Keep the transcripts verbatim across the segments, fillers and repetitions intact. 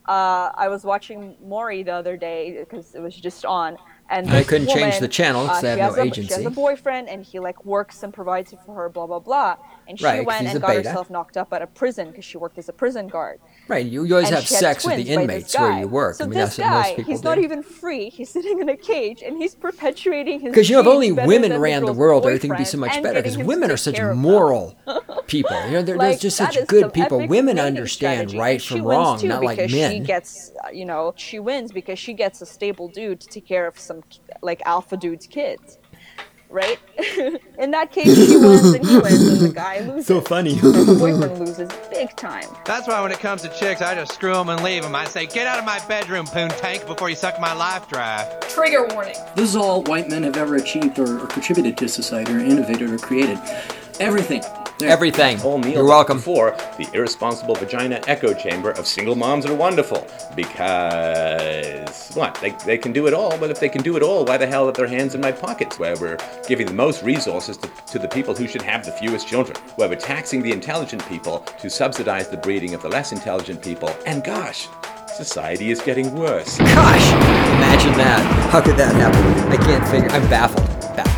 uh, I was watching Maury the other day because it was just on. And I this couldn't woman, change the channel because uh, I she have has no a, agency. She has a boyfriend, and he like works and provides for her, blah blah blah. And she Right, 'cause went he's a and got beta. herself knocked up at a prison because she worked as a prison guard. Right, you, you always And have she had sex with the twins by this inmates where guy. you work. So I mean, this that's what most guy, people he's do. not even free. He's sitting in a cage, and he's perpetuating his. Because you know, if only genes better women than ran the girl's world, everything would be boyfriend so much and better. getting Because him to women are take such care of them. moral people. You know, they're, they're Like, just that such is good some people. epic Women mating understand strategy. right And she from wins wrong, too not like because men. She gets, uh, you know, she wins because she gets a stable dude to take care of some like alpha dude's kids. Right? In that case, she wins and he wins, and the guy loses. So funny. And the boyfriend loses big time. That's why when it comes to chicks, I just screw them and leave them. I say, get out of my bedroom, Poontank, before you suck my life dry. Trigger warning. This is all white men have ever achieved or, or contributed to society or innovated or created. Everything. There. Everything. Whole meal You're welcome. Before the irresponsible vagina echo chamber of single moms are wonderful because what they, they can do it all. But if they can do it all, why the hell have their hands in my pockets? Where we're giving the most resources to, to the people who should have the fewest children. Where we're taxing the intelligent people to subsidize the breeding of the less intelligent people. And gosh, society is getting worse. Gosh, imagine that. How could that happen? I can't figure. I'm baffled. Baffled.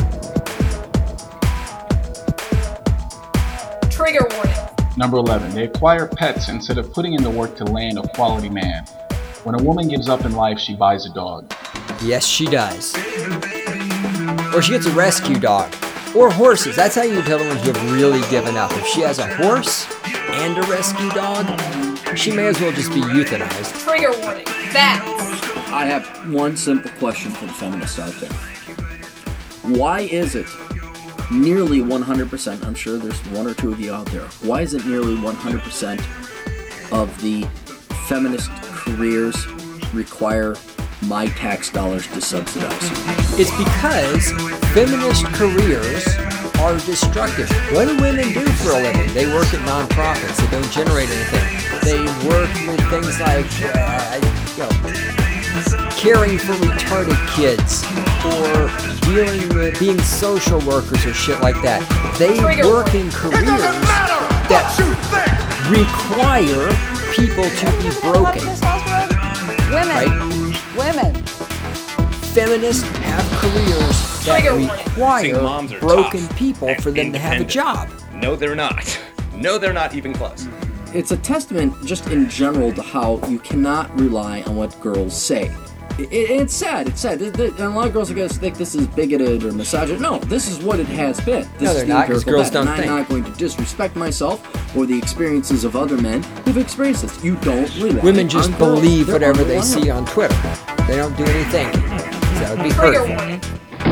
Trigger warning. Number eleven. They acquire pets instead of putting in the work to land a quality man. When a woman gives up in life, she buys a dog. Yes, she does. Or she gets a rescue dog. Or horses. That's how you can tell the ones who have really given up. If she has a horse and a rescue dog, she may as well just be euthanized. Trigger warning. Bats. I have one simple question for the feminists out there. Why is it nearly one hundred percent, I'm sure there's one or two of you out there, why is it nearly one hundred percent of the feminist careers require my tax dollars to subsidize? It's because feminist careers are destructive. What do women do for a living? They work at nonprofits. They don't generate anything. They work with things like, uh, you know, caring for retarded kids or dealing with being social workers or shit like that. They work in careers that require people to be broken. Women. Right? Women. Feminists have careers that require moms are broken tough people and for them to have a independent. job. No, they're not. No, they're not even close. It's a testament just in general to how you cannot rely on what girls say. It, it, it's sad, it's sad. It, it, and a lot of girls are going to think this is bigoted or misogynist. No, this is what it has been. This No, is they're the not, 'cause empirical girls fact. don't And think. I'm not going to disrespect myself or the experiences of other men who've experienced this. You don't rely Women just on girls. believe They're whatever under they one see hundred. on Twitter. They don't do any thinking. So that would be Trigger hurtful. warning.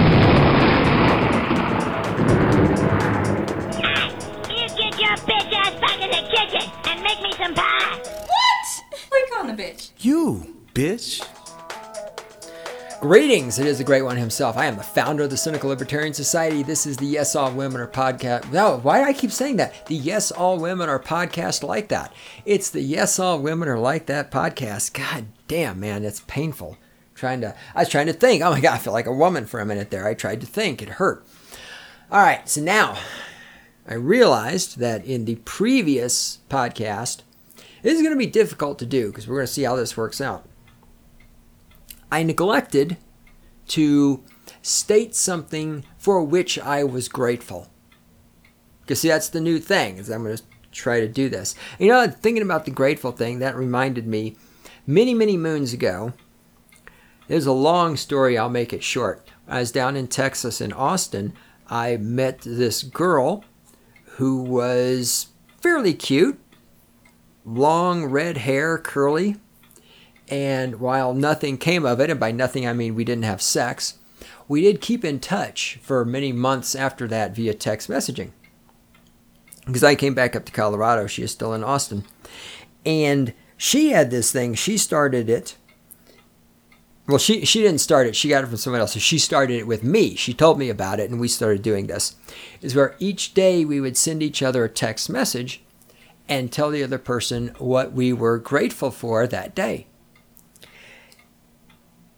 You get your bitch ass back in the kitchen and make me some pie. What? Click on the bitch. You, bitch. Greetings, it is the Great One himself. I am the founder of the Cynical Libertarian Society. This is the Yes All Women Are podcast. No, why do I keep saying that? The Yes All Women Are podcast like that. It's the Yes All Women Are like that podcast. God damn, man, it's painful. Trying to, I was trying to think. Oh my God, I feel like a woman for a minute there. I tried to think. It hurt. All right, so now I realized that in the previous podcast, this is going to be difficult to do because we're going to see how this works out. I neglected to state something for which I was grateful. Because see, that's the new thing, is I'm going to try to do this. You know, thinking about the grateful thing, that reminded me, many, many moons ago, there's a long story, I'll make it short. I was down in Texas, in Austin. I met this girl who was fairly cute, long red hair, curly. And while nothing came of it, and by nothing I mean we didn't have sex, we did keep in touch for many months after that via text messaging. Because I came back up to Colorado, she is still in Austin. And she had this thing, she started it. Well, she, she didn't start it, she got it from someone else. So she started it with me. She told me about it and we started doing this. Is where each day we would send each other a text message and tell the other person what we were grateful for that day.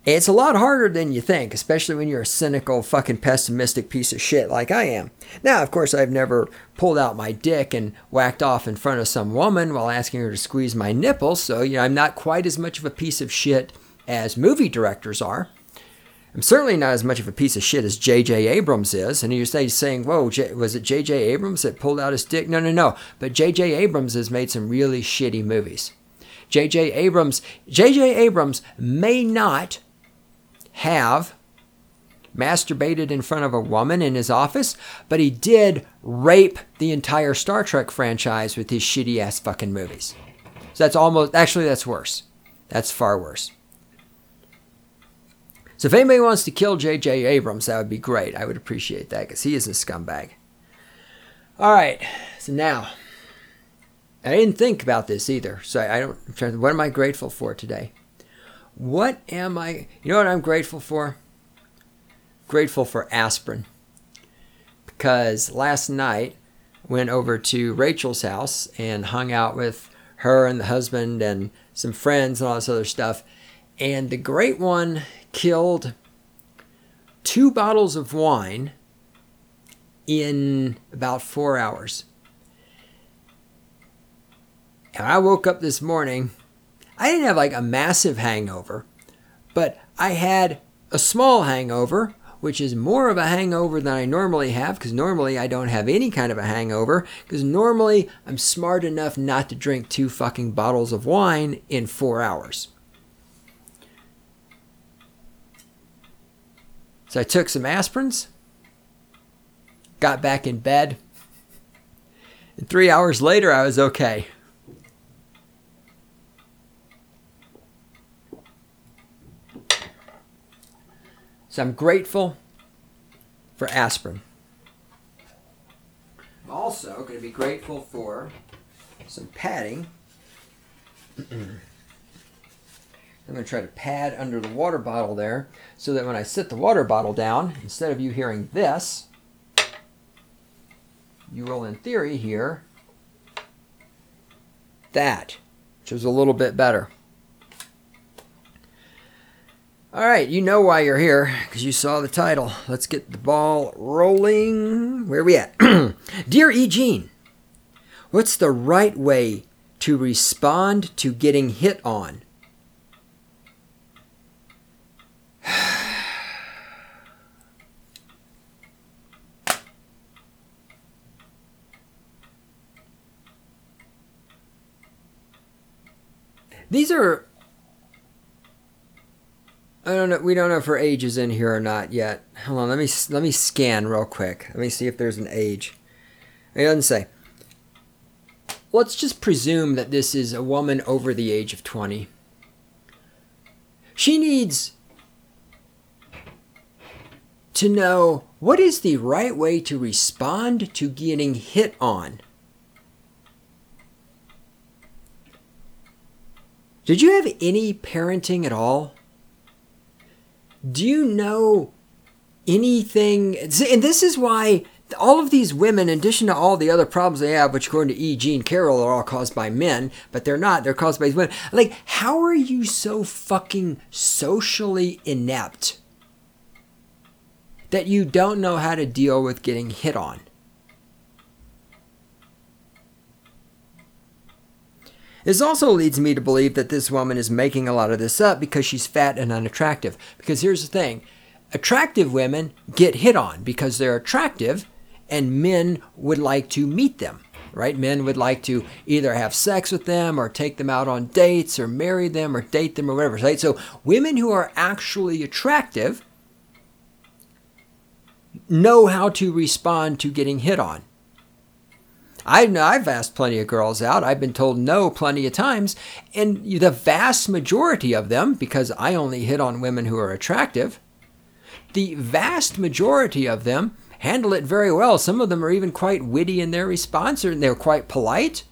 It's a lot harder than you think, especially when you're a cynical, fucking pessimistic piece of shit like I am. Now, of course, I've never pulled out my dick and whacked off in front of some woman while asking her to squeeze my nipples, so, you know, I'm not quite as much of a piece of shit as movie directors are. I'm certainly not as much of a piece of shit as J J Abrams is. And you're saying, whoa, J- was it J J Abrams that pulled out his dick? No, no, no. But J J Abrams has made some really shitty movies. J J Abrams, J J Abrams may not have masturbated in front of a woman in his office, but he did rape the entire Star Trek franchise with his shitty ass fucking movies. So that's almost, actually that's worse. That's far worse. So if anybody wants to kill J J Abrams, that would be great. I would appreciate that because he is a scumbag. All right, so now, I didn't think about this either. So I don't, I'm trying to, what am I grateful for today? What am I, you know what I'm grateful for? Grateful for aspirin. Because last night, went over to Rachel's house and hung out with her and the husband and some friends and all this other stuff. And the great one killed two bottles of wine in about four hours. And I woke up this morning, I didn't have like a massive hangover, but I had a small hangover, which is more of a hangover than I normally have, because normally I don't have any kind of a hangover, because normally I'm smart enough not to drink two fucking bottles of wine in four hours. So I took some aspirins, got back in bed, and three hours later I was okay. So I'm grateful for aspirin. I'm also going to be grateful for some padding. I'm going to try to pad under the water bottle there so that when I sit the water bottle down, instead of you hearing this, you will in theory hear that, which is a little bit better. All right, you know why you're here, because you saw the title. Let's get the ball rolling. Where are we at? Dear E. Jean, what's the right way to respond to getting hit on? These are... I don't know. We don't know if her age is in here or not yet. Hold on. Let me let me scan real quick. Let me see if there's an age. It doesn't say. Let's just presume that this is a woman over the age of twenty. She needs to know what is the right way to respond to getting hit on. Did you have any parenting at all? Do you know anything? And this is why all of these women, in addition to all the other problems they have, which according to E. Jean Carroll are all caused by men, but they're not. They're caused by women. Like, how are you so fucking socially inept that you don't know how to deal with getting hit on? This also leads me to believe that this woman is making a lot of this up because she's fat and unattractive. Because here's the thing. Attractive women get hit on because they're attractive and men would like to meet them, right? Men would like to either have sex with them or take them out on dates or marry them or date them or whatever, right? So women who are actually attractive know how to respond to getting hit on. I know I've asked plenty of girls out. I've been told no plenty of times. And the vast majority of them, because I only hit on women who are attractive, the vast majority of them handle it very well. Some of them are even quite witty in their response, and they're quite polite.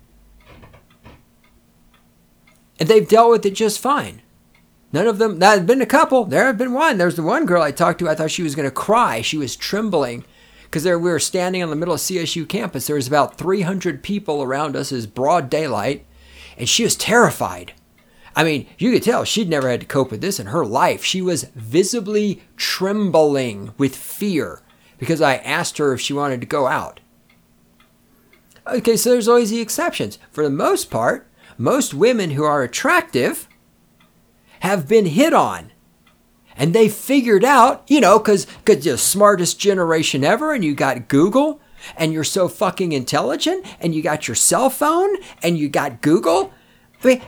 And they've dealt with it just fine. None of them, there have been a couple. There have been one. There's the one girl I talked to, I thought she was going to cry. She was trembling. Because we were standing in the middle of C S U campus. There was about three hundred people around us. It was broad daylight. And she was terrified. I mean, you could tell she'd never had to cope with this in her life. She was visibly trembling with fear because I asked her if she wanted to go out. Okay, so there's always the exceptions. For the most part, most women who are attractive have been hit on. And they figured out, you know, because you're the smartest generation ever, and you got Google, and you're so fucking intelligent, and you got your cell phone, and you got Google. I mean,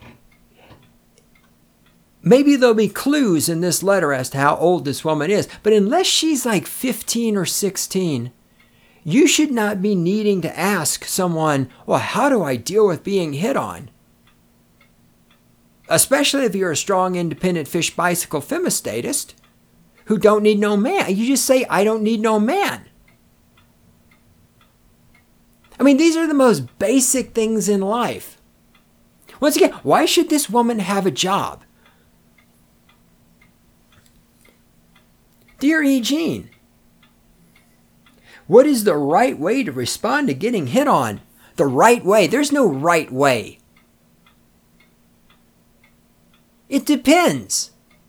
maybe there'll be clues in this letter as to how old this woman is, but unless she's like fifteen or sixteen, you should not be needing to ask someone, well, how do I deal with being hit on? Especially if you're a strong, independent fish bicycle femistatist who don't need no man. You just say, I don't need no man. I mean, these are the most basic things in life. Once again, why should this woman have a job? Dear E. Jean, what is the right way to respond to getting hit on? The right way. There's no right way. It depends.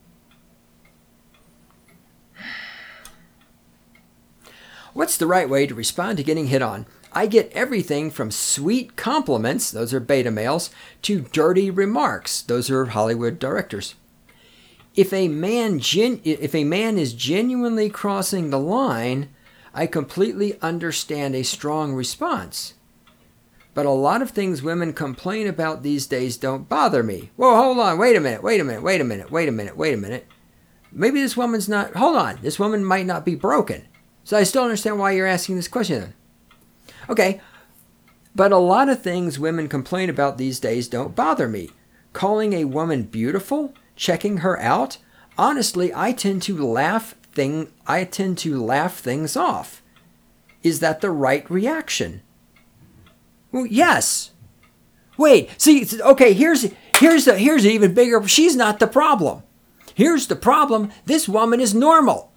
What's the right way to respond to getting hit on? I get everything from sweet compliments, those are beta males, to dirty remarks, those are Hollywood directors. If a man gen- if a man is genuinely crossing the line, I completely understand a strong response. But a lot of things women complain about these days don't bother me. Whoa, hold on, wait a minute, wait a minute, wait a minute, wait a minute, wait a minute. Maybe this woman's not, hold on, this woman might not be broken. So I still understand why you're asking this question then. Okay, but a lot of things women complain about these days don't bother me. Calling a woman beautiful, checking her out, honestly, I tend to laugh thing, I tend to laugh things off. Is that the right reaction? Well, yes. Wait, see, okay, here's here's a, here's an even bigger, she's not the problem. Here's the problem, this woman is normal.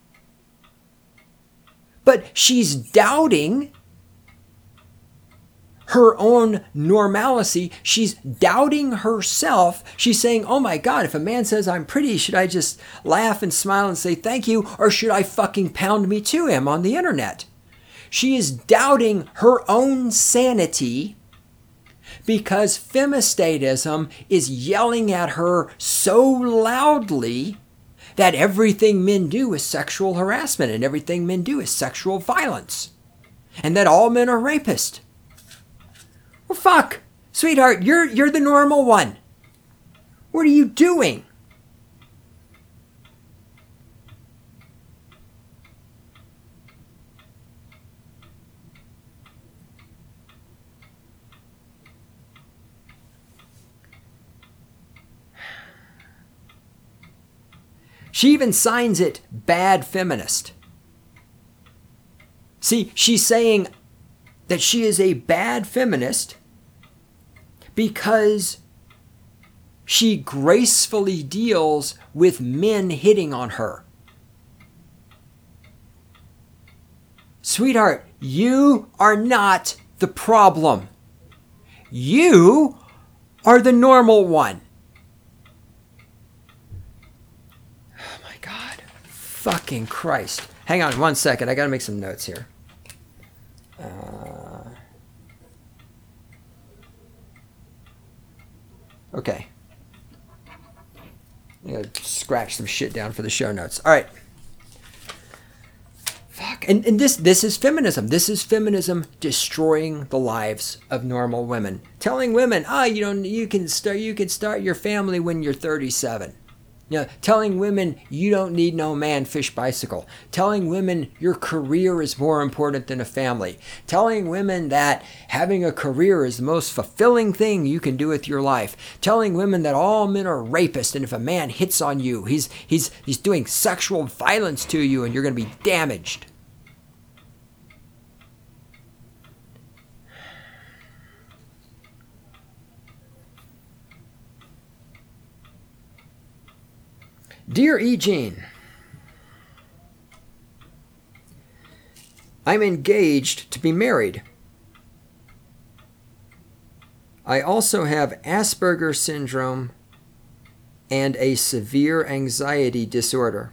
But she's doubting her own normalcy. She's doubting herself. She's saying, oh my God, if a man says I'm pretty, should I just laugh and smile and say thank you? Or should I fucking pound me to him on the internet? She is doubting her own sanity because femistatism is yelling at her so loudly that everything men do is sexual harassment and everything men do is sexual violence. And that all men are rapists. Well, fuck. Sweetheart, you're you're the normal one. What are you doing? She even signs it bad feminist. See, she's saying that she is a bad feminist because she gracefully deals with men hitting on her. Sweetheart, you are not the problem. You are the normal one. Oh my God. Fucking Christ. Hang on one second. I got to make some notes here. Uh, okay. I'm going to scratch some shit down for the show notes. All right. Fuck. And, and this this is feminism. This is feminism destroying the lives of normal women. Telling women, ah, oh, you don't you can start you can start your family when you're thirty-seven. You know, telling women you don't need no man fish bicycle. Telling women your career is more important than a family. Telling women that having a career is the most fulfilling thing you can do with your life. Telling women that all men are rapists and if a man hits on you, he's he's he's doing sexual violence to you and you're going to be damaged. Dear E. Jean, I'm engaged to be married. I also have Asperger's syndrome and a severe anxiety disorder.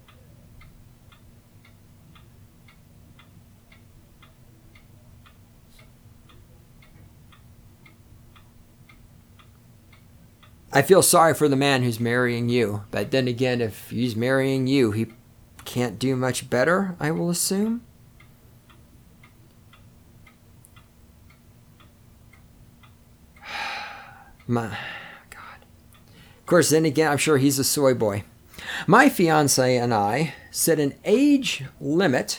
I feel sorry for the man who's marrying you, but then again, if he's marrying you, he can't do much better, I will assume. My God. Of course, then again, I'm sure he's a soy boy. My fiance and I set an age limit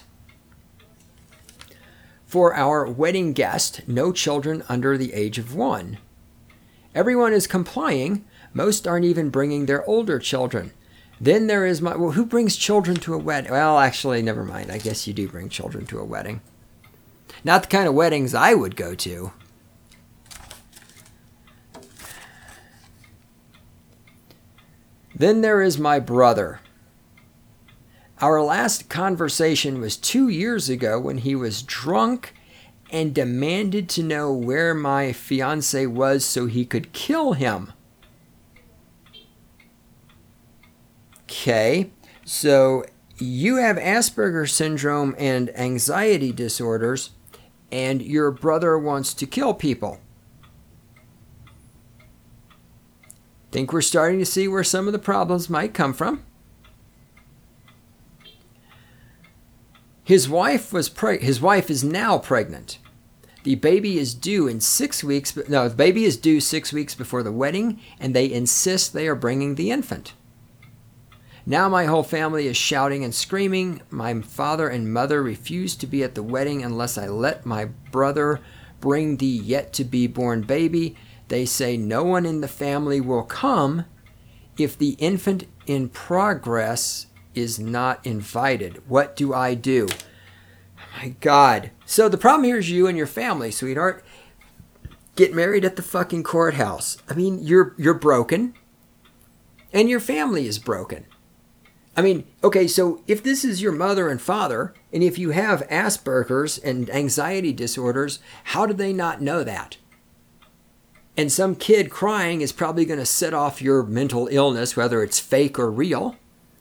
for our wedding guest, no children under the age of one. Everyone is complying. Most aren't even bringing their older children. Then there is my... Well, who brings children to a wedding? Well, actually, never mind. I guess you do bring children to a wedding. Not the kind of weddings I would go to. Then there is my brother. Our last conversation was two years ago when he was drunk and demanded to know where my fiance was so he could kill him. Okay, so you have Asperger's syndrome and anxiety disorders, and your brother wants to kill people. Think we're starting to see where some of the problems might come from. His wife was preg- His wife is now pregnant. The baby is due in six weeks. No, the baby is due six weeks before the wedding, and they insist they are bringing the infant. Now my whole family is shouting and screaming. My father and mother refuse to be at the wedding unless I let my brother bring the yet-to-be-born baby. They say no one in the family will come if the infant in progress is not invited. What do I do? Oh my God. So the problem here is you and your family, sweetheart. Get married at the fucking courthouse. I mean, you're you're broken. And your family is broken. I mean, okay, so if this is your mother and father, and if you have Asperger's and anxiety disorders, how do they not know that? And some kid crying is probably going to set off your mental illness, whether it's fake or real.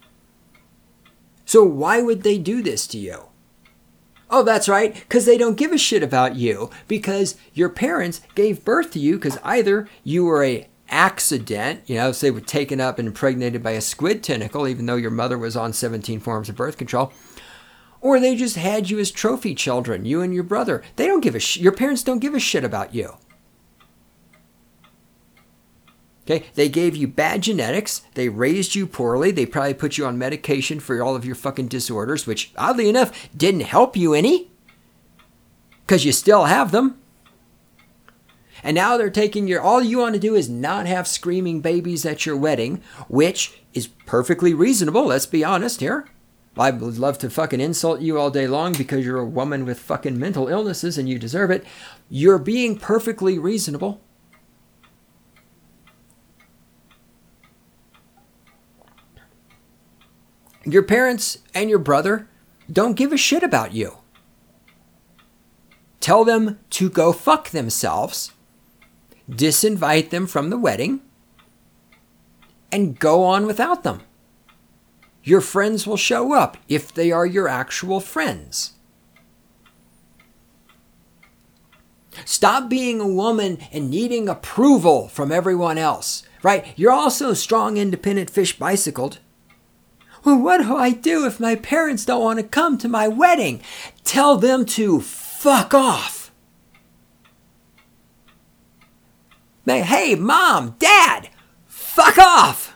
So why would they do this to you? Oh, that's right, because they don't give a shit about you, because your parents gave birth to you because either you were a accident, you know, say were taken up and impregnated by a squid tentacle, even though your mother was on seventeen forms of birth control, or they just had you as trophy children, you and your brother. They don't give a sh- your parents don't give a shit about you. Okay, they gave you bad genetics, they raised you poorly, they probably put you on medication for all of your fucking disorders, which oddly enough didn't help you any, because you still have them. And now they're taking your, all you want to do is not have screaming babies at your wedding, which is perfectly reasonable, let's be honest here. I would love to fucking insult you all day long because you're a woman with fucking mental illnesses and you deserve it. You're being perfectly reasonable. Your parents and your brother don't give a shit about you. Tell them to go fuck themselves. Disinvite them from the wedding, and go on without them. Your friends will show up if they are your actual friends. Stop being a woman and needing approval from everyone else, right? You're also strong, independent fish bicycled. Well, what do I do if my parents don't want to come to my wedding? Tell them to fuck off. Hey, Mom, Dad, fuck off!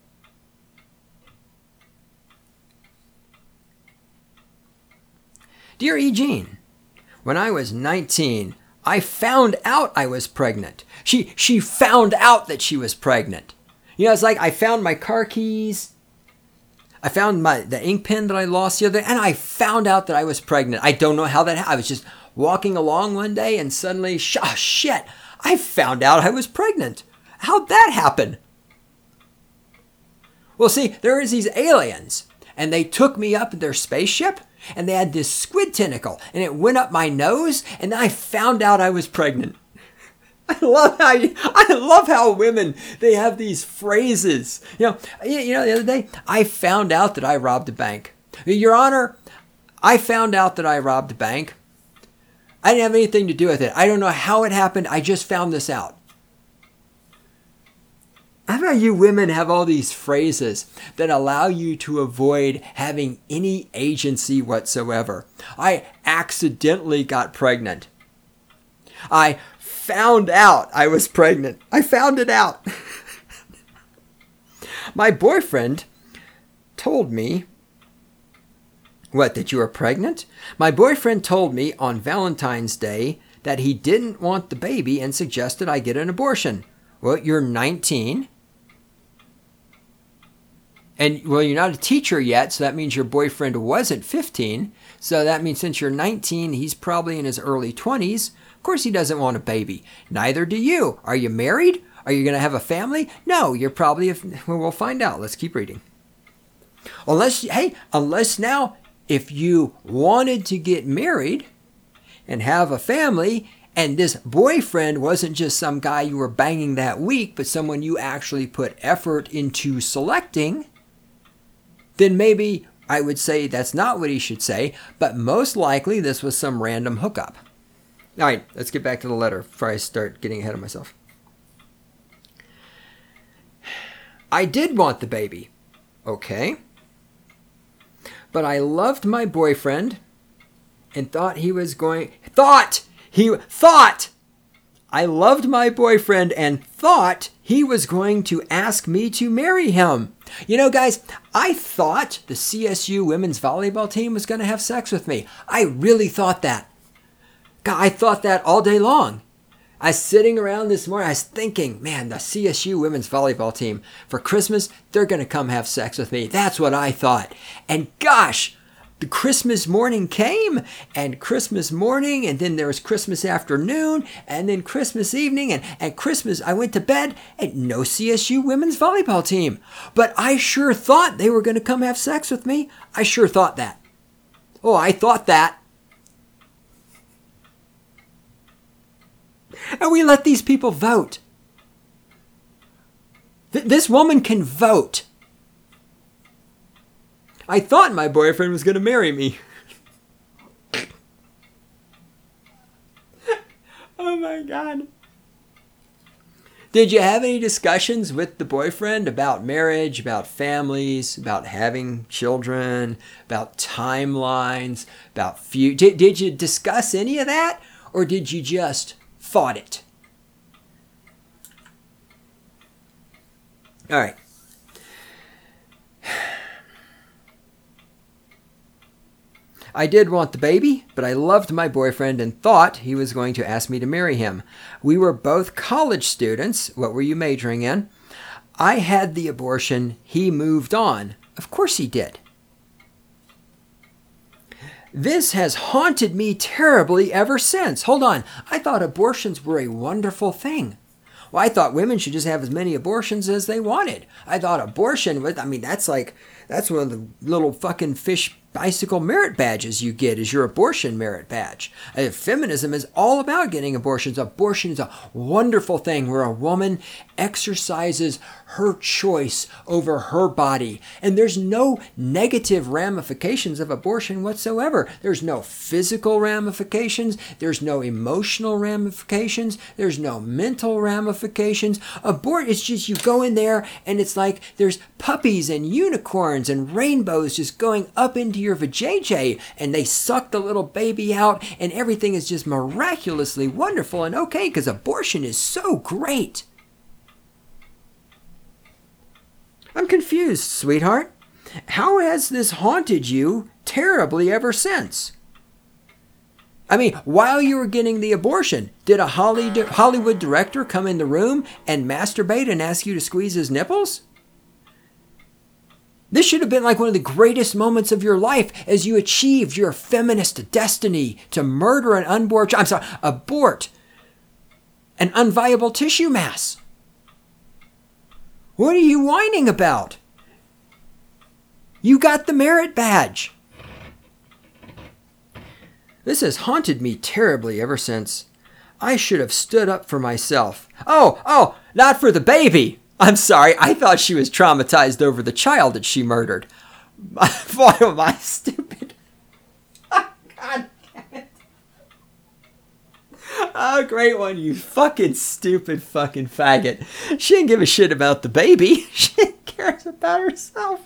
Dear E. Jean, when I was nineteen, I found out I was pregnant. She she found out that she was pregnant. You know, it's like I found my car keys. I found my the ink pen that I lost the other day, and I found out that I was pregnant. I don't know how that happened. I was just walking along one day, and suddenly, oh, shit, I found out I was pregnant. How'd that happen? Well, see, there is these aliens, and they took me up in their spaceship, and they had this squid tentacle, and it went up my nose, and then I found out I was pregnant. I love how you, I love how women, they have these phrases. You know, you you know, the other day, I found out that I robbed a bank. Your Honor, I found out that I robbed a bank. I didn't have anything to do with it. I don't know how it happened. I just found this out. How about you women have all these phrases that allow you to avoid having any agency whatsoever? I accidentally got pregnant. I found out I was pregnant. I found it out. My boyfriend told me, what, that you were pregnant? My boyfriend told me on Valentine's Day that he didn't want the baby and suggested I get an abortion. Well, you're nineteen. And, well, you're not a teacher yet, so that means your boyfriend wasn't fifteen. So that means since you're nineteen, he's probably in his early twenties. Of course he doesn't want a baby. Neither do you. Are you married? Are you going to have a family? No, you're probably, a, well, we'll find out. Let's keep reading. Unless, hey, unless now, if you wanted to get married and have a family, and this boyfriend wasn't just some guy you were banging that week, but someone you actually put effort into selecting, then maybe I would say that's not what he should say, but most likely this was some random hookup. All right, let's get back to the letter before I start getting ahead of myself. I did want the baby. Okay. But I loved my boyfriend and thought he was going... Thought! He... Thought! I loved my boyfriend and thought he was going to ask me to marry him. You know, guys, I thought the C S U women's volleyball team was going to have sex with me. I really thought that. God, I thought that all day long. I was sitting around this morning, I was thinking, man, the C S U women's volleyball team, for Christmas, they're going to come have sex with me. That's what I thought. And gosh, the Christmas morning came, and Christmas morning, and then there was Christmas afternoon, and then Christmas evening, and, and Christmas, I went to bed, and no C S U women's volleyball team. But I sure thought they were going to come have sex with me. I sure thought that. Oh, I thought that. And we let these people vote. Th- this woman can vote. I thought my boyfriend was going to marry me. Oh my God. Did you have any discussions with the boyfriend about marriage, about families, about having children, about timelines, about future? Did, did you discuss any of that? Or did you just thought it? All right. I did want the baby, but I loved my boyfriend and thought he was going to ask me to marry him. We were both college students. What were you majoring in? I had the abortion. He moved on. Of course he did. This has haunted me terribly ever since. Hold on. I thought abortions were a wonderful thing. Well, I thought women should just have as many abortions as they wanted. I thought abortion was, I mean, that's like, that's one of the little fucking fish bicycle merit badges you get is your abortion merit badge. Uh, feminism is all about getting abortions. Abortion is a wonderful thing where a woman exercises her choice over her body. And there's no negative ramifications of abortion whatsoever. There's no physical ramifications. There's no emotional ramifications. There's no mental ramifications. Abort, it's just you go in there and it's like there's puppies and unicorns and rainbows just going up into your vajayjay, and they suck the little baby out, and everything is just miraculously wonderful and okay because abortion is so great. I'm confused, sweetheart. How has this haunted you terribly ever since? I mean, while you were getting the abortion, did a Hollywood director come in the room and masturbate and ask you to squeeze his nipples? This should have been like one of the greatest moments of your life as you achieved your feminist destiny to murder an unborn, I'm sorry, abort an unviable tissue mass. What are you whining about? You got the merit badge. This has haunted me terribly ever since. I should have stood up for myself. Oh, oh, not for the baby. I'm sorry. I thought she was traumatized over the child that she murdered. Why am I stupid? God damn it. Oh, great one, you fucking stupid fucking faggot. She didn't give a shit about the baby. She cares about herself.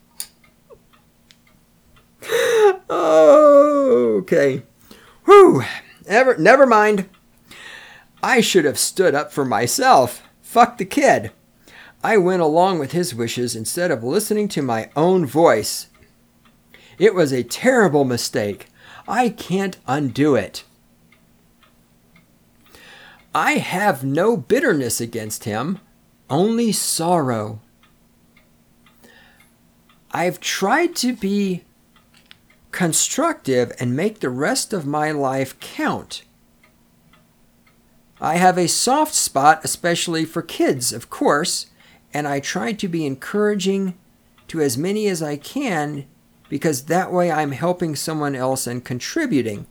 Oh, okay. Whew. Never, never mind. I should have stood up for myself. Fuck the kid. I went along with his wishes instead of listening to my own voice. It was a terrible mistake. I can't undo it. I have no bitterness against him, only sorrow. I've tried to be constructive and make the rest of my life count. I have a soft spot, especially for kids, of course, and I try to be encouraging to as many as I can because that way I'm helping someone else and contributing.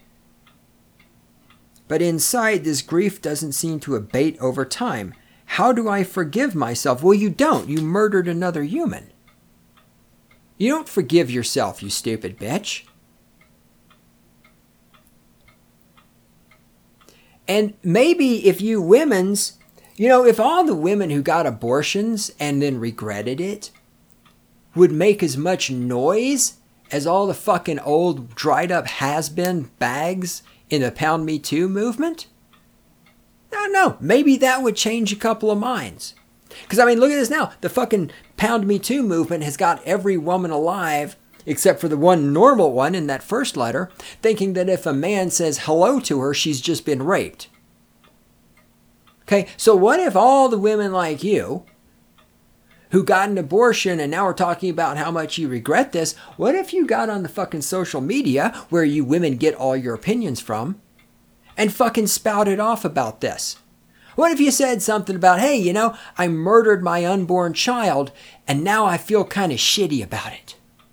But inside, this grief doesn't seem to abate over time. How do I forgive myself? Well, you don't. You murdered another human. You don't forgive yourself, you stupid bitch. And maybe if you women's, you know, if all the women who got abortions and then regretted it would make as much noise as all the fucking old dried up has-been bags in the Pound Me Too movement, I don't know, maybe that would change a couple of minds. Because, I mean, look at this now. The fucking Pound Me Too movement has got every woman alive, except for the one normal one in that first letter, thinking that if a man says hello to her, she's just been raped. Okay, so what if all the women like you, who got an abortion and now we're talking about how much you regret this, what if you got on the fucking social media, where you women get all your opinions from, and fucking spouted off about this? What if you said something about, hey, you know, I murdered my unborn child and now I feel kind of shitty about it?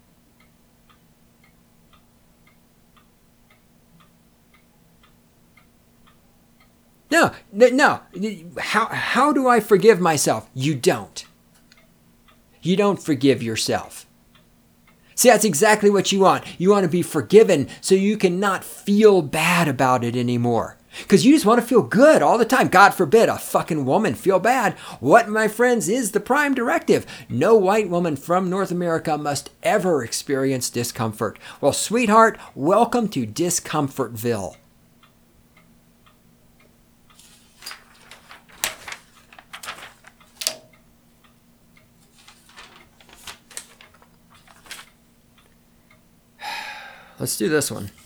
No, no. How, how do I forgive myself? You don't. You don't forgive yourself. See, that's exactly what you want. You want to be forgiven so you can not feel bad about it anymore. Because you just want to feel good all the time. God forbid a fucking woman feel bad. What, my friends, is the prime directive? No white woman from North America must ever experience discomfort. Well, sweetheart, welcome to Discomfortville. Let's do this one.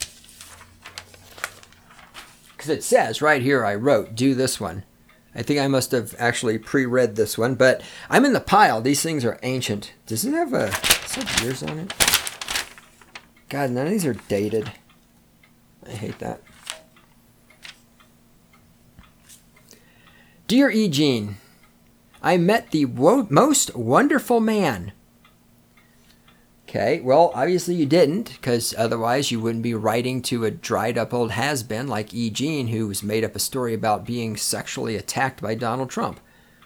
Because it says right here, I wrote, do this one. I think I must have actually pre-read this one, but I'm in the pile. These things are ancient. Does it have a, does it have years on it? God, none of these are dated. I hate that. Dear E. Jean, I met the wo- most wonderful man. Okay, well, obviously you didn't, because otherwise you wouldn't be writing to a dried-up old has-been like E. Jean, who's made up a story about being sexually attacked by Donald Trump.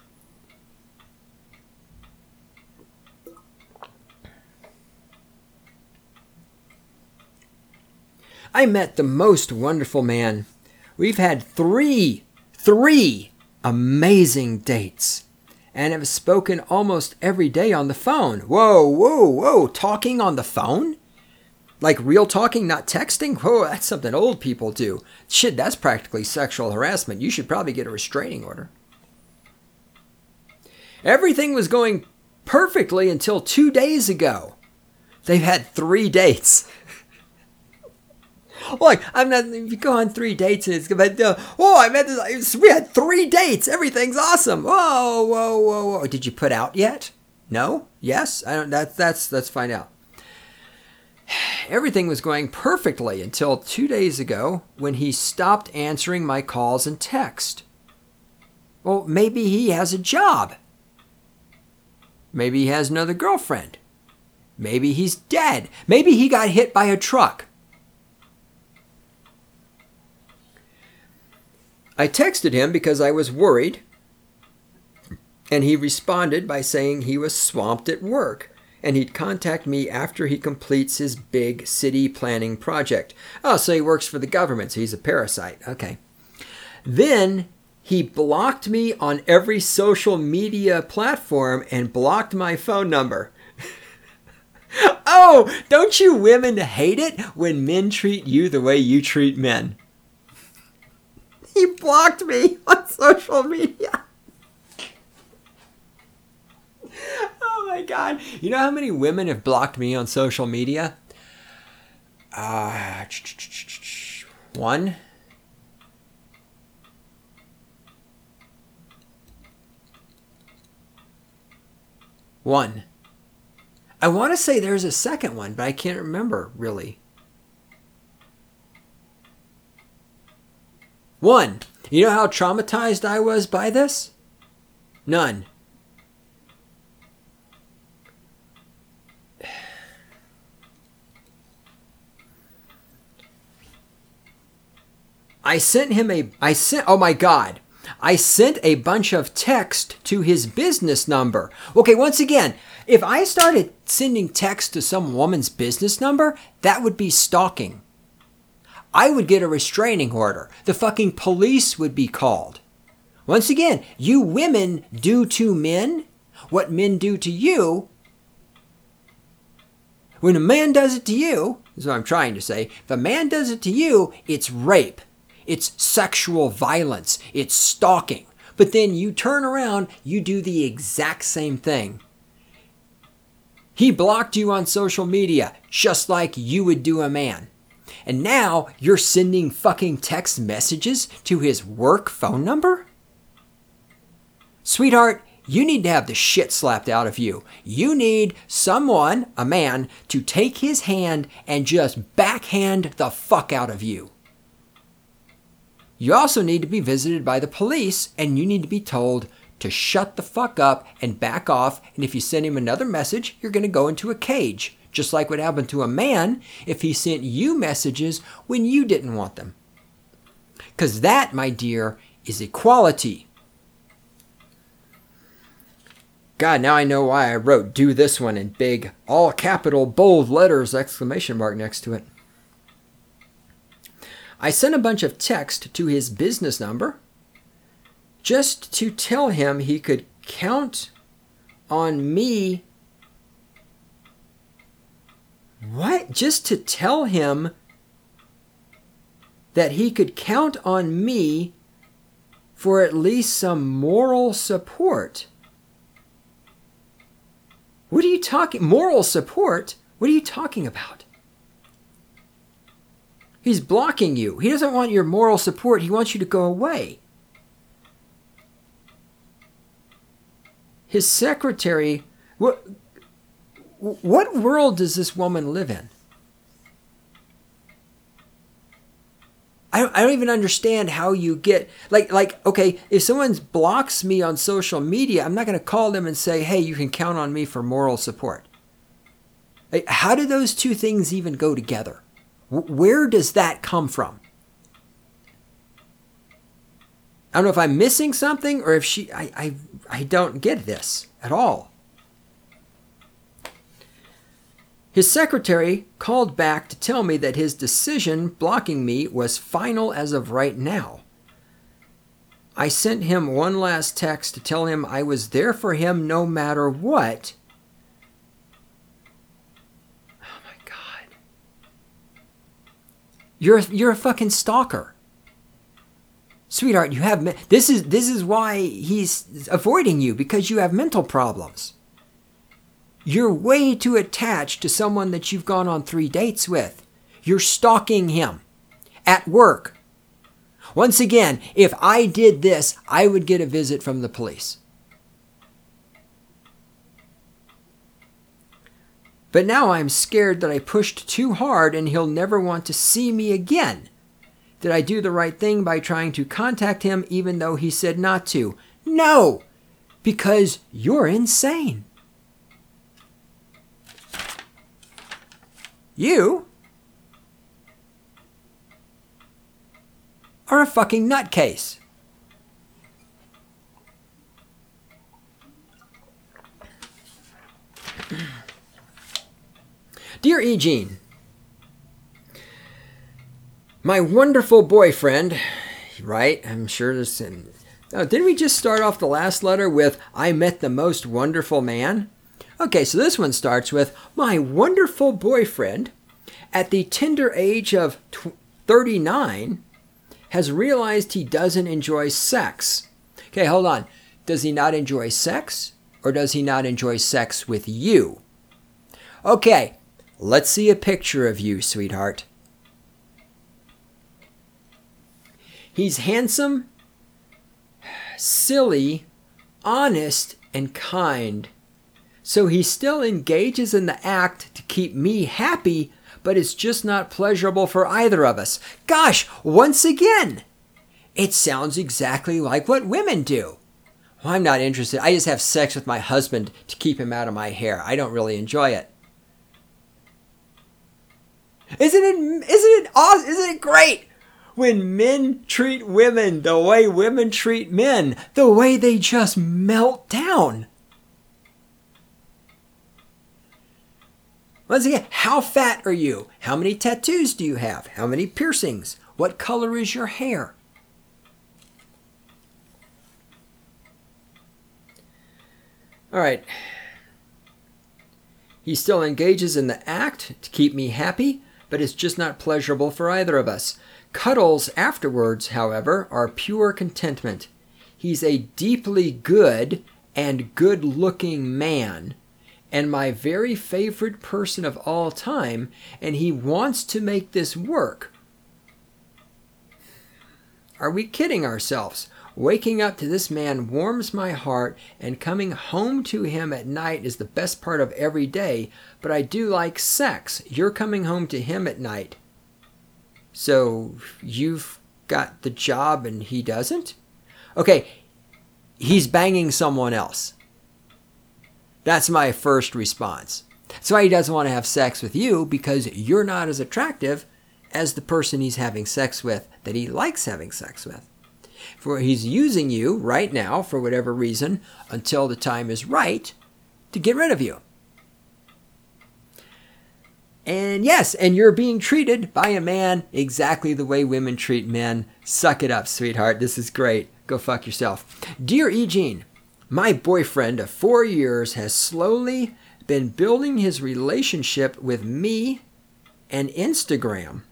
I met the most wonderful man. We've had three, three amazing dates. And have spoken almost every day on the phone. Whoa, whoa, whoa, talking on the phone? Like real talking, not texting? Whoa, that's something old people do. Shit, that's practically sexual harassment. You should probably get a restraining order. Everything was going perfectly until two days ago. They've had three dates. Like, I'm not, if you go on three dates and it's, but, uh, oh, I met this, we had three dates. Everything's awesome. Whoa, whoa, whoa, whoa. Did you put out yet? No? Yes? I don't, that, that's, let's find out. Everything was going perfectly until two days ago when he stopped answering my calls and text. Well, maybe he has a job. Maybe he has another girlfriend. Maybe he's dead. Maybe he got hit by a truck. I texted him because I was worried, and he responded by saying he was swamped at work and he'd contact me after he completes his big city planning project. Oh, so he works for the government, so he's a parasite. Okay. Then he blocked me on every social media platform and blocked my phone number. Oh, don't you women hate it when men treat you the way you treat men? He blocked me on social media. Oh my God. You know how many women have blocked me on social media? Uh, one. One. I want to say there's a second one, but I can't remember really. One. You know how traumatized I was by this? None. I sent him a, I sent, oh my God. I sent a bunch of text to his business number. Okay, once again, if I started sending text to some woman's business number, that would be stalking. I would get a restraining order. The fucking police would be called. Once again, you women do to men what men do to you. When a man does it to you, is what I'm trying to say, if a man does it to you, it's rape. It's sexual violence. It's stalking. But then you turn around, you do the exact same thing. He blocked you on social media, just like you would do a man. And now you're sending fucking text messages to his work phone number? Sweetheart, you need to have the shit slapped out of you. You need someone, a man, to take his hand and just backhand the fuck out of you. You also need to be visited by the police, and you need to be told to shut the fuck up and back off. And if you send him another message, you're going to go into a cage. Just like what happened to a man if he sent you messages when you didn't want them. Because that, my dear, is equality. God, now I know why I wrote do this one in big, all capital, bold letters, exclamation mark next to it. I sent a bunch of text to his business number just to tell him he could count on me. What? Just to tell him that he could count on me for at least some moral support. What are you talking? Moral support? What are you talking about? He's blocking you. He doesn't want your moral support. He wants you to go away. His secretary, what, what world does this woman live in? I don't, I don't even understand how you get, like, like, okay, if someone blocks me on social media, I'm not going to call them and say, hey, you can count on me for moral support. Like, how do those two things even go together? Where does that come from? I don't know if I'm missing something or if she, I, I, I don't get this at all. His secretary called back to tell me that his decision blocking me was final as of right now. I sent him one last text to tell him I was there for him no matter what. Oh my God. You're a, you're a fucking stalker. Sweetheart, you have me- this is this is why he's avoiding you, because you have mental problems. You're way too attached to someone that you've gone on three dates with. You're stalking him at work. Once again, if I did this, I would get a visit from the police. But now I'm scared that I pushed too hard and he'll never want to see me again. Did I do the right thing by trying to contact him even though he said not to? No, because you're insane. You are a fucking nutcase. Dear E. Jean, my wonderful boyfriend, right? I'm sure this. In, oh, didn't we just start off the last letter with I met the most wonderful man? Okay, so this one starts with my wonderful boyfriend at the tender age of thirty-nine has realized he doesn't enjoy sex. Okay, hold on. Does he not enjoy sex or does he not enjoy sex with you? Okay, let's see a picture of you, sweetheart. He's handsome, silly, honest, and kind. So he still engages in the act to keep me happy, but it's just not pleasurable for either of us. Gosh, once again, it sounds exactly like what women do. Well, I'm not interested. I just have sex with my husband to keep him out of my hair. I don't really enjoy it. Isn't it, isn't it awesome? Isn't it great? When men treat women the way women treat men, the way they just melt down. Once again, how fat are you? How many tattoos do you have? How many piercings? What color is your hair? All right. He still engages in the act to keep me happy, but it's just not pleasurable for either of us. Cuddles afterwards, however, are pure contentment. He's a deeply good and good-looking man, and my very favorite person of all time, and he wants to make this work. Are we kidding ourselves? Waking up to this man warms my heart, and coming home to him at night is the best part of every day, but I do like sex. You're coming home to him at night. So you've got the job and he doesn't? Okay, he's banging someone else. That's my first response. That's why he doesn't want to have sex with you, because you're not as attractive as the person he's having sex with that he likes having sex with. For he's using you right now for whatever reason until the time is right to get rid of you. And yes, and you're being treated by a man exactly the way women treat men. Suck it up, sweetheart. This is great. Go fuck yourself. Dear E. Jean, my boyfriend of four years has slowly been building his relationship with me and Instagram.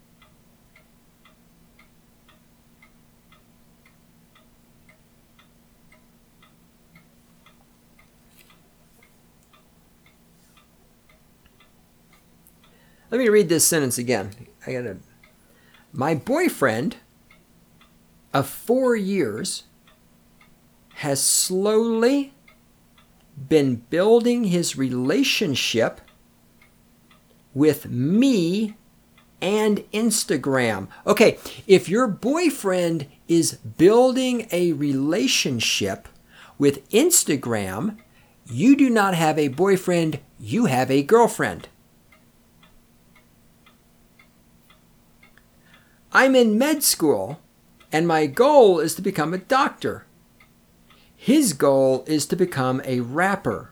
Let me read this sentence again. I gotta. My boyfriend of four years has slowly been building his relationship with me and Instagram. Okay, if your boyfriend is building a relationship with Instagram, you do not have a boyfriend, you have a girlfriend. I'm in med school, and my goal is to become a doctor. His goal is to become a rapper.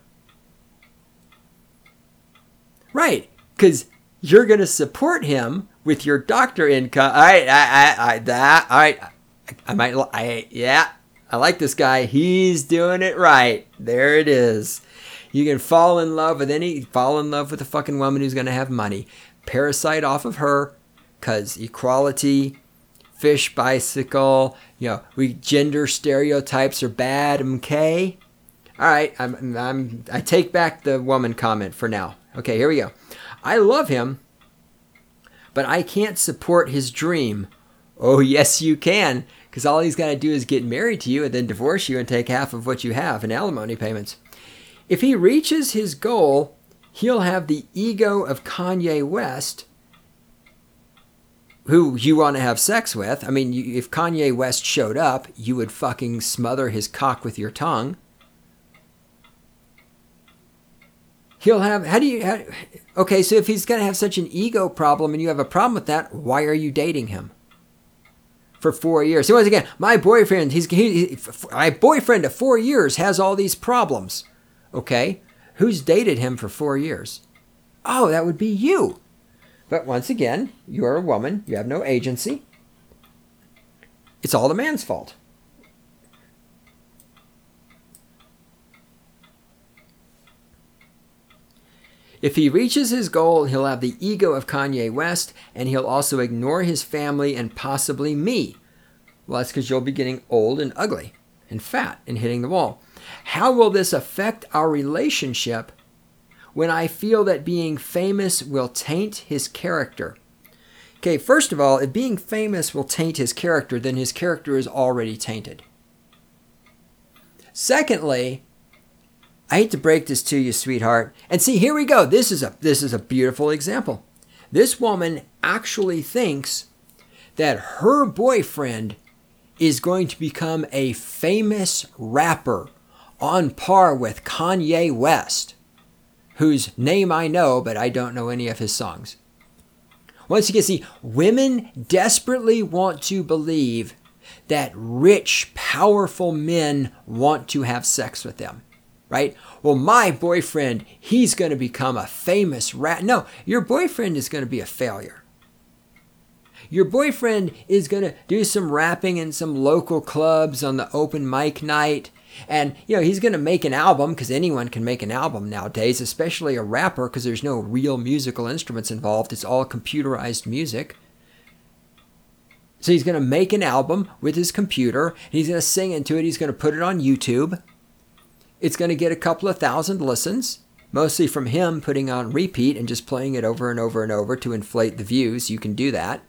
Right, because you're going to support him with your doctor income. All right, I, I, I, that, all right, I, I might, I, yeah, I like this guy. He's doing it right. There it is. You can fall in love with any, fall in love with a fucking woman who's going to have money. Parasite off of her. Because equality, fish bicycle, you know, we gender stereotypes are bad, okay? All right, I'm, I'm, I take back the woman comment for now. Okay, here we go. I love him, but I can't support his dream. Oh, yes, you can, because all he's got to do is get married to you and then divorce you and take half of what you have in alimony payments. If he reaches his goal, he'll have the ego of Kanye West, who you want to have sex with. I mean, you, if Kanye West showed up, you would fucking smother his cock with your tongue. He'll have, how do you, how, okay, so if he's going to have such an ego problem and you have a problem with that, why are you dating him? For four years. So once again, my boyfriend, he's, he, he, my boyfriend of four years has all these problems. Okay, who's dated him for four years? Oh, that would be you. But once again, you're a woman. You have no agency. It's all the man's fault. If he reaches his goal, he'll have the ego of Kanye West, and he'll also ignore his family and possibly me. Well, that's because you'll be getting old and ugly and fat and hitting the wall. How will this affect our relationship when I feel that being famous will taint his character? Okay, first of all, if being famous will taint his character, then his character is already tainted. Secondly, I hate to break this to you, sweetheart. And see, here we go. This is a this is a beautiful example. This woman actually thinks that her boyfriend is going to become a famous rapper on par with Kanye West, whose name I know, but I don't know any of his songs. Once again, see, women desperately want to believe that rich, powerful men want to have sex with them. Right? Well, my boyfriend, he's going to become a famous rat. No, your boyfriend is going to be a failure. Your boyfriend is going to do some rapping in some local clubs on the open mic night. And, you know, he's going to make an album, because anyone can make an album nowadays, especially a rapper, because there's no real musical instruments involved. It's all computerized music. So he's going to make an album with his computer. And he's going to sing into it. He's going to put it on YouTube. It's going to get a couple of thousand listens, mostly from him putting on repeat and just playing it over and over and over to inflate the views. You can do that.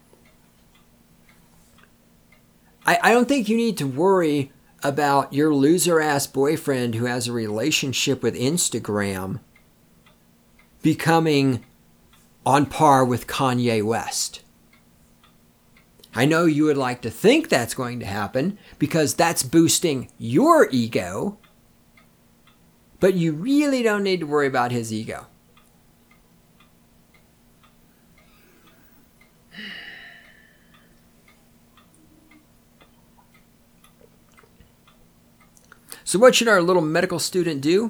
I, I don't think you need to worry about your loser-ass boyfriend who has a relationship with Instagram becoming on par with Kanye West. I know you would like to think that's going to happen because that's boosting your ego. But you really don't need to worry about his ego. So what should our little medical student do?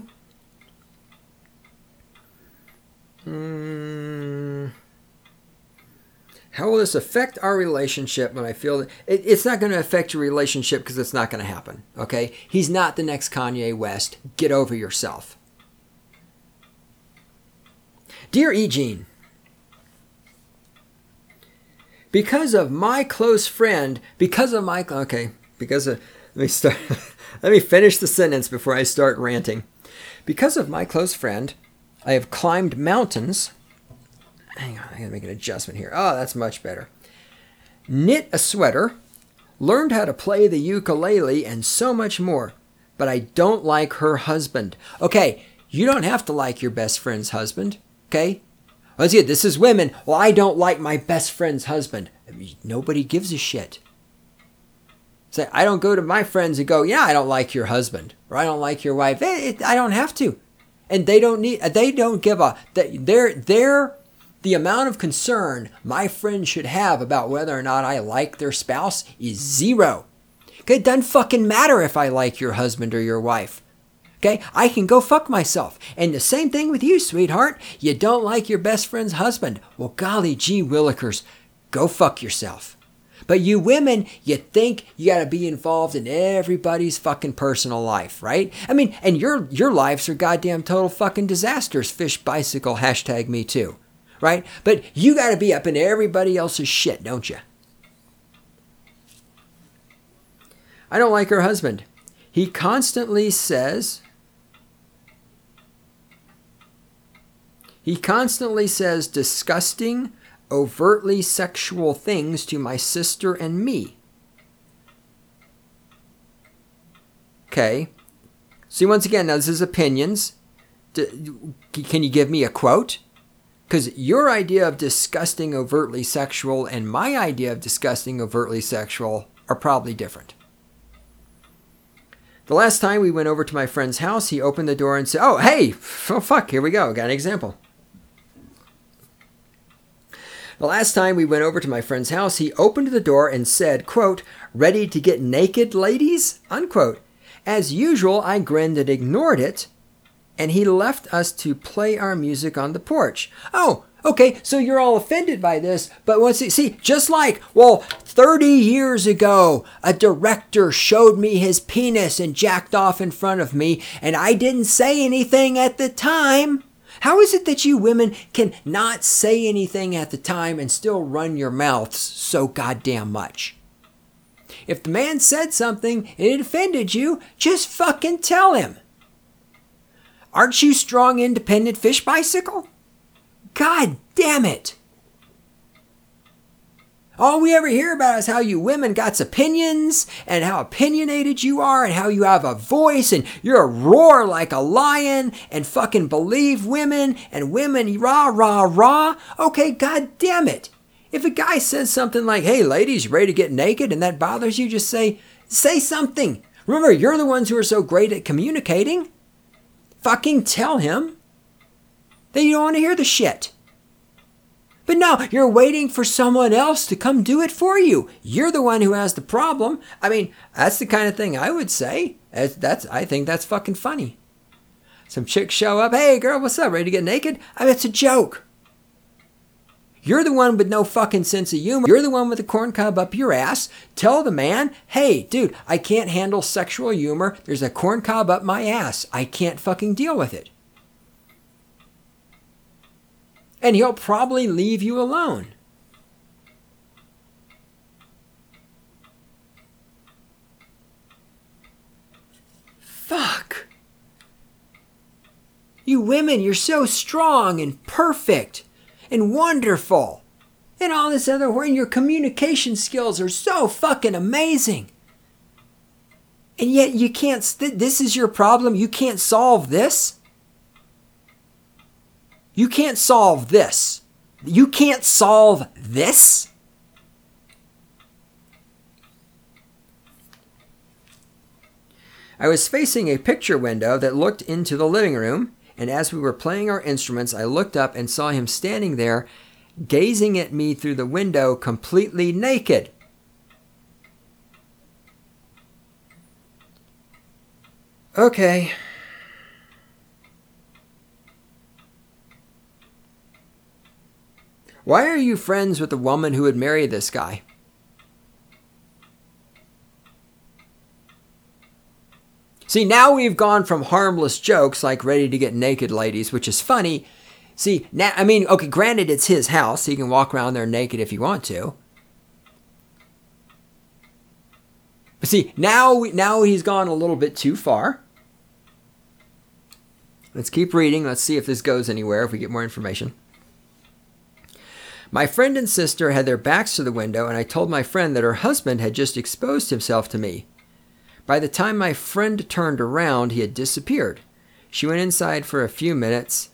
Hmm. How will this affect our relationship when I feel that... It, it's not going to affect your relationship because it's not going to happen, okay? He's not the next Kanye West. Get over yourself. Dear E. Jean, because of my close friend, because of my... Okay, because of... Let me start... Let me finish the sentence before I start ranting. Because of my close friend, I have climbed mountains... Hang on, I gotta make an adjustment here. Oh, that's much better. Knit a sweater, learned how to play the ukulele, and so much more. But I don't like her husband. Okay, you don't have to like your best friend's husband. Okay? Once again, this is women. Well, I don't like my best friend's husband. I mean, nobody gives a shit. Say, I don't go to my friends and go, yeah, I don't like your husband. Or I don't like your wife. It, it, I don't have to. And they don't need, they don't give a, they're, they're, the amount of concern my friends should have about whether or not I like their spouse is zero. Okay, it doesn't fucking matter if I like your husband or your wife. Okay, I can go fuck myself. And the same thing with you, sweetheart. You don't like your best friend's husband. Well, golly gee willikers, go fuck yourself. But you women, you think you gotta be involved in everybody's fucking personal life, right? I mean, and your your lives are goddamn total fucking disasters. Fish bicycle, hashtag me too. Right? But you got to be up in everybody else's shit, don't you? I don't like her husband. He constantly says, he constantly says disgusting, overtly sexual things to my sister and me. Okay. See, once again, now this is opinions. Can you give me a quote? Because your idea of disgusting, overtly sexual and my idea of disgusting, overtly sexual are probably different. The last time we went over to my friend's house, he opened the door and said, oh, hey, oh, fuck, here we go. Got an example. The last time we went over to my friend's house, he opened the door and said, quote, ready to get naked, ladies? Unquote. As usual, I grinned and ignored it. and he left us to play our music on the porch. Oh, okay, so you're all offended by this, but once you see, just like, well, thirty years ago, a director showed me his penis and jacked off in front of me, and I didn't say anything at the time. How is it that you women can not say anything at the time and still run your mouths so goddamn much? If the man said something and it offended you, just fucking tell him. Aren't you strong, independent fish bicycle? God damn it. All we ever hear about is how you women got opinions and how opinionated you are and how you have a voice and you're a roar like a lion and fucking believe women and women rah, rah, rah. Okay, god damn it. If a guy says something like, hey ladies, you ready to get naked? And that bothers you, just say, say something. Remember, you're the ones who are so great at communicating. Fucking tell him that you don't want to hear the shit. But no, you're waiting for someone else to come do it for you. You're the one who has the problem. I mean, that's the kind of thing I would say. That's, that's I think that's fucking funny. Some chicks show up. Hey, girl, what's up? Ready to get naked? I mean, it's a joke. You're the one with no fucking sense of humor. You're the one with the corn cob up your ass. Tell the man, hey, dude, I can't handle sexual humor. There's a corn cob up my ass. I can't fucking deal with it. And he'll probably leave you alone. Fuck. You women, you're so strong and perfect and wonderful. And all this other, when your communication skills are so fucking amazing. And yet you can't, this is your problem. You can't solve this. You can't solve this. You can't solve this? I was facing a picture window that looked into the living room, and as we were playing our instruments, I looked up and saw him standing there, gazing at me through the window, completely naked. Okay. Why are you friends with the woman who would marry this guy? See, now we've gone from harmless jokes like ready to get naked ladies, which is funny. See, now, I mean, okay, granted it's his house. So he can walk around there naked if you want to. But see, now, now he's gone a little bit too far. Let's keep reading. Let's see if this goes anywhere, if we get more information. My friend and sister had their backs to the window, and I told my friend that her husband had just exposed himself to me. By the time my friend turned around, he had disappeared. She went inside for a few minutes,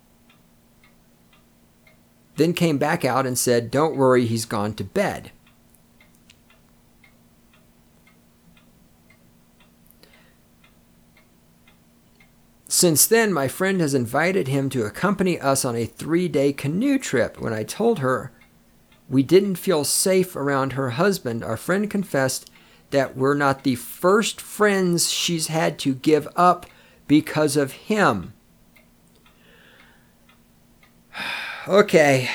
then came back out and said, "Don't worry, he's gone to bed." Since then, my friend has invited him to accompany us on a three-day canoe trip. When I told her we didn't feel safe around her husband, our friend confessed that we're not the first friends she's had to give up because of him. Okay.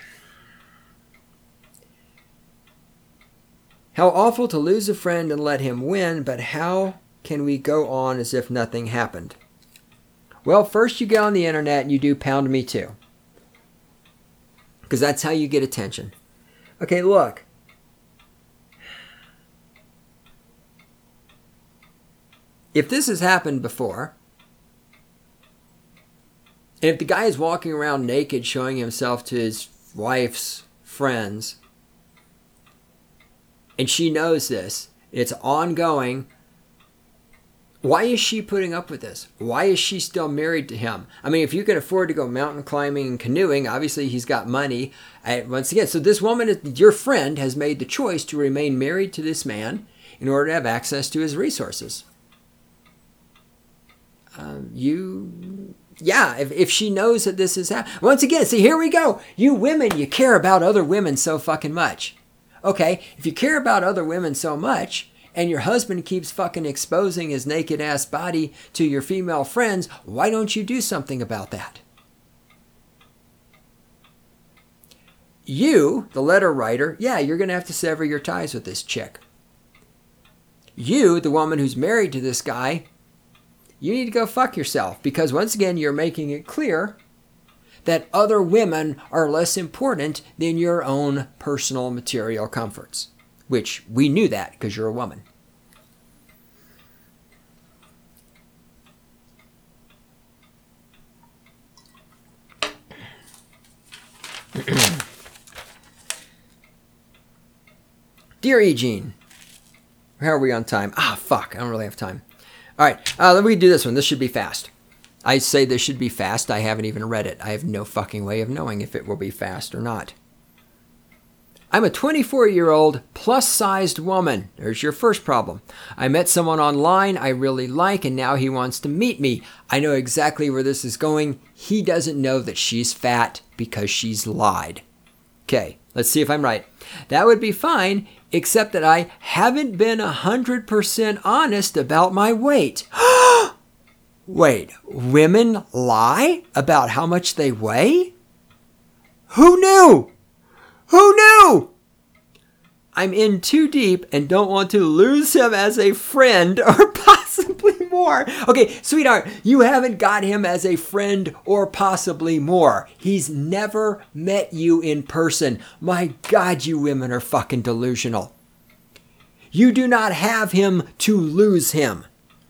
How awful to lose a friend and let him win, but how can we go on as if nothing happened? Well, first you get on the internet and you do pound me too. Because that's how you get attention. Okay, look. If this has happened before, and if the guy is walking around naked showing himself to his wife's friends, and she knows this, it's ongoing, why is she putting up with this? Why is she still married to him? I mean, if you can afford to go mountain climbing and canoeing, obviously he's got money. I, once again, so this woman, your friend, has made the choice to remain married to this man in order to have access to his resources. Um, you, yeah, if, if she knows that this is happening. Once again, see, here we go. You women, you care about other women so fucking much. Okay, if you care about other women so much, and your husband keeps fucking exposing his naked ass body to your female friends, why don't you do something about that? You, the letter writer, yeah, you're going to have to sever your ties with this chick. You, the woman who's married to this guy, you need to go fuck yourself, because once again, you're making it clear that other women are less important than your own personal material comforts, which we knew that because you're a woman. Dear Eugene, how are we on time? Ah, fuck, I don't really have time. All right, uh, let me do this one. This should be fast. I say this should be fast. I haven't even read it. I have no fucking way of knowing if it will be fast or not. I'm a twenty-four-year-old plus-sized woman. There's your first problem. I met someone online I really like, and now he wants to meet me. I know exactly where this is going. He doesn't know that she's fat because she's lied. Okay, let's see if I'm right. That would be fine, except that I haven't been one hundred percent honest about my weight. Wait, women lie about how much they weigh? Who knew? Who knew? I'm in too deep and don't want to lose him as a friend or possibly more. Okay, sweetheart, you haven't got him as a friend or possibly more. He's never met you in person. My God, you women are fucking delusional. You do not have him to lose him.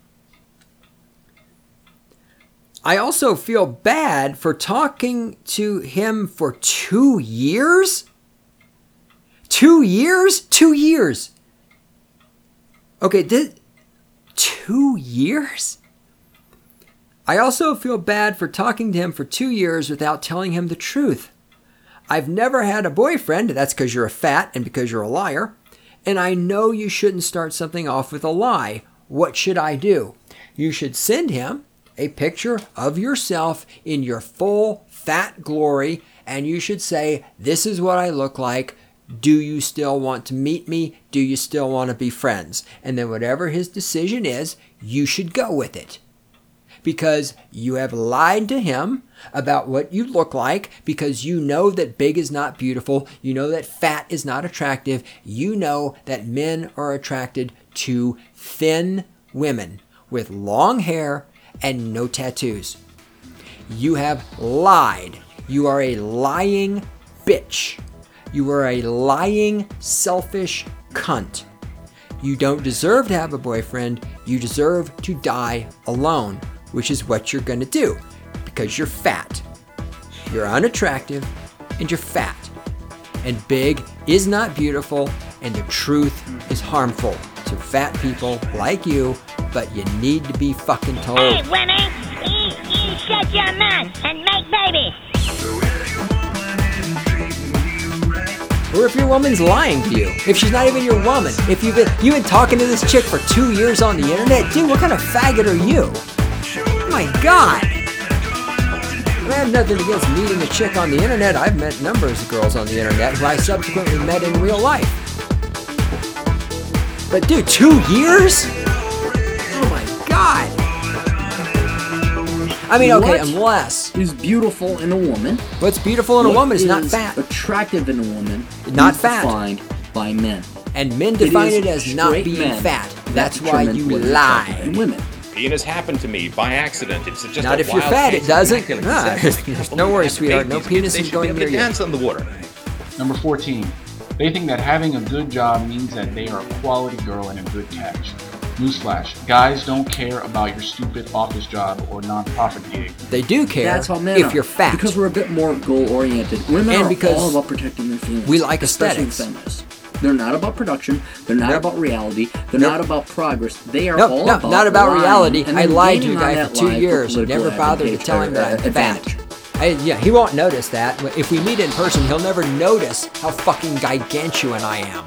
I also feel bad for talking to him for two years. Two years? Two years. Okay, this, two years? I also feel bad for talking to him for two years without telling him the truth. I've never had a boyfriend. That's because you're a fat and because you're a liar. And I know you shouldn't start something off with a lie. What should I do? You should send him a picture of yourself in your full fat glory, and you should say, this is what I look like. Do you still want to meet me? Do you still want to be friends? And then whatever his decision is, you should go with it. Because you have lied to him about what you look like, because you know that big is not beautiful. You know that fat is not attractive. You know that men are attracted to thin women with long hair and no tattoos. You have lied. You are a lying bitch. You are a lying, selfish cunt. You don't deserve to have a boyfriend. You deserve to die alone, which is what you're going to do because you're fat. You're unattractive and you're fat. And big is not beautiful, and the truth is harmful to fat people like you, but you need to be fucking told. Hey, women, you, you shut your mouth and make babies. Or if your woman's lying to you, if she's not even your woman, if you've been you've been talking to this chick for two years on the internet, dude, what kind of faggot are you? Oh my God. I have nothing against meeting a chick on the internet. I've met numbers of girls on the internet who I subsequently met in real life. But dude, two years? Oh my God. I mean, okay, What unless is beautiful in a woman? what's beautiful in a What woman is not is fat. attractive in a woman Not is fat. defined by men. And men define is it as not straight being men fat. that That's why determine you what is attractive in lie. women. Penis happened to me by accident. It's just Not a if you're wild fat, case it of doesn't. immaculate Ah, conception. there's Couple no who worries, have sweetheart. No babies, penis they is should going be able near to you. dance on the water. Number fourteen. They think that having a good job means that they are a quality girl and a good catch. Newsflash, guys don't care about your stupid office job or non-profit gig. They do care That's how men if are. you're fat. Because we're a bit more goal-oriented. Women And are because all about protecting their feelings. we like especially aesthetics. feminists. They're not about production. They're not Nope. about reality. They're Nope. not about progress. They are Nope, all no, about not about lying reality. and I then lied to gaining a guy on for that two lie years and political never bothered to advantage- tell him that uh, I'm fat. advantage. I, yeah, he won't notice that. If we meet in person, he'll never notice how fucking gargantuan I am.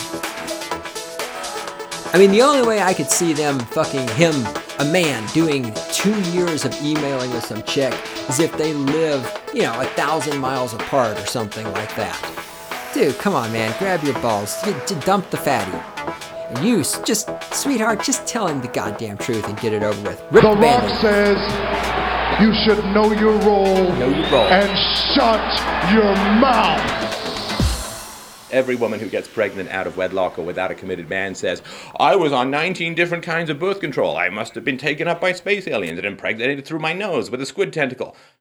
I mean, the only way I could see them fucking him, a man, doing two years of emailing with some chick is if they live, you know, a thousand miles apart or something like that. Dude, come on, man. Grab your balls. Get, to dump the fatty. And you, s- just, sweetheart, just tell him the goddamn truth and get it over with. Rip The the Rock Band-Aid. says you should know your role, Know your role. and shut your mouth. Every woman who gets pregnant out of wedlock or without a committed man says, I was on nineteen different kinds of birth control. I must have been taken up by space aliens and impregnated through my nose with a squid tentacle.